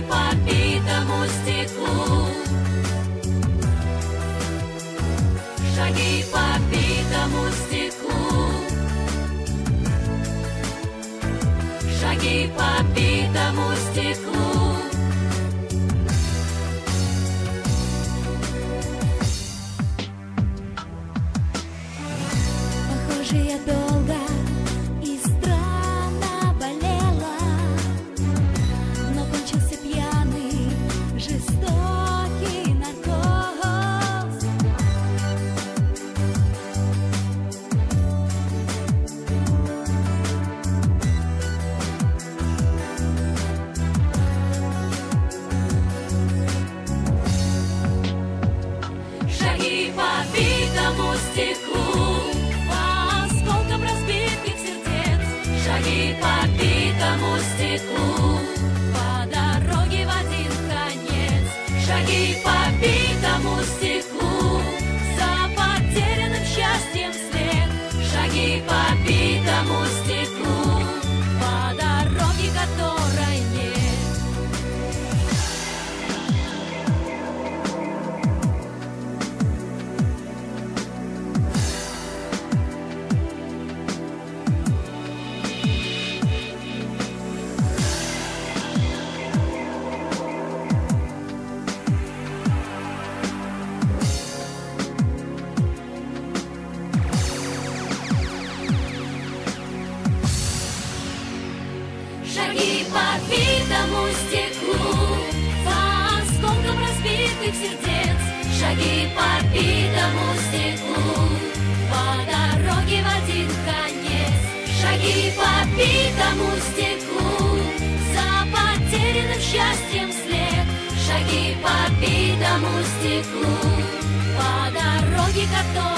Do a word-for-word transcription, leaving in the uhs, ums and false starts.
Шаги по битому стеклу, шаги по битому стеклу, шаги по битому стеклу. Похоже, я долго и странно болела, но кончился пьяный, жестокий наркоз. Шаги по битому стеклу, по осколкам разбитых сердец. Шаги по битому стеклу, по дороге в один конец. Шаги по битому стеклу, за потерянным счастьем вслед. Шаги по битому стеклу, по дороге, которой нет. Шаги по битому стеклу, по осколкам разбитых сердец. Шаги по битому стеклу, по дороге в один конец. Шаги по битому стеклу, за потерянным счастьем вслед. Шаги по битому стеклу, по дороге, которой